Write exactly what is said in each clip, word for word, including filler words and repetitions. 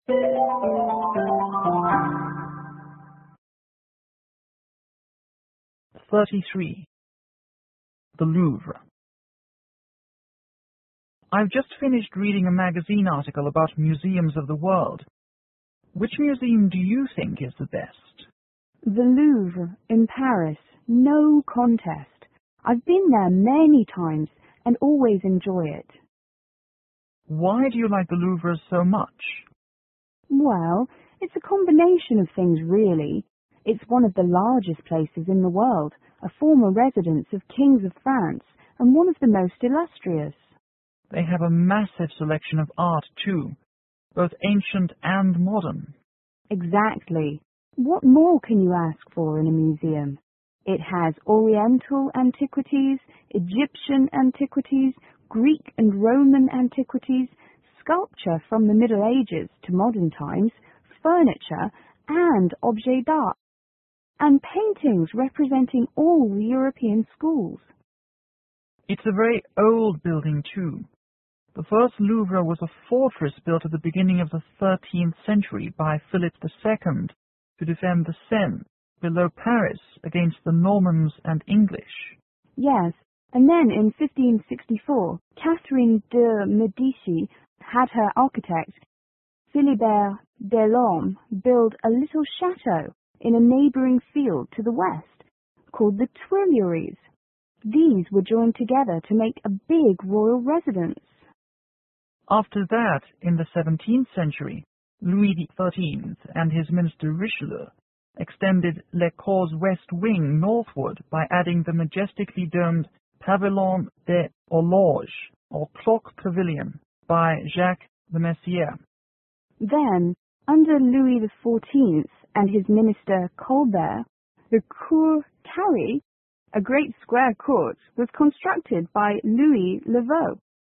thirty-three. The Louvre. I've just finished reading a magazine article about museums of the world. Which museum do you think is the best? The Louvre in Paris. No contest. I've been there many times and always enjoy it. Why do you like the Louvre so much? Well, it's a combination of things, really. It's one of the largest places in the world, a former residence of kings of France, and one of the most illustrious. They have a massive selection of art, too, both ancient and modern. Exactly. What more can you ask for in a museum? It has Oriental antiquities, Egyptian antiquities, Greek and Roman antiquities, sculpture from the Middle Ages to modern times, furniture and objets d'art, and paintings representing all the European schools. It's a very old building, too. The first Louvre was a fortress built at the beginning of the thirteenth century by Philip the Second to defend the Seine below Paris against the Normans and English. Yes, and then in fifteen sixty-four, Catherine de Medici had her architect, Philibert Delorme, build a little chateau in a neighbouring field to the west, called the Tuileries. These were joined together to make a big royal residence. After that, in the seventeenth century, Louis the Thirteenth and his minister Richelieu extended Le Cour's west wing northward by adding the majestically domed Pavillon des Horloges, or Clock Pavilion, by Jacques de Messier. Then, under Louis the Fourteenth and his minister Colbert, the Cour Carrée, a great square court, was constructed by Louis le Vau.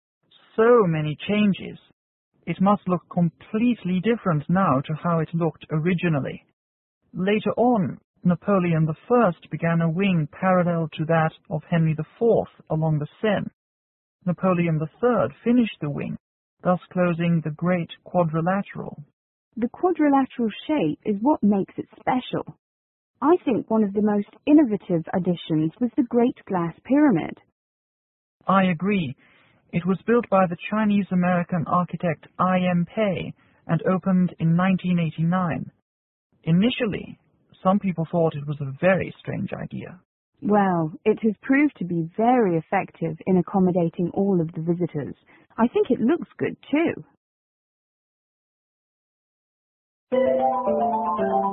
So many changes. It must look completely different now to how it looked originally. Later on, Napoleon the First began a wing parallel to that of Henry the Fourth along the Seine. Napoleon the Third finished the wing, thus closing the Great Quadrilateral. The quadrilateral shape is what makes it special. I think one of the most innovative additions was the Great Glass Pyramid. I agree. It was built by the Chinese-American architect I M Pei and opened in nineteen eighty-nine. Initially, some people thought it was a very strange idea. Well, it has proved to be very effective in accommodating all of the visitors. I think it looks good too.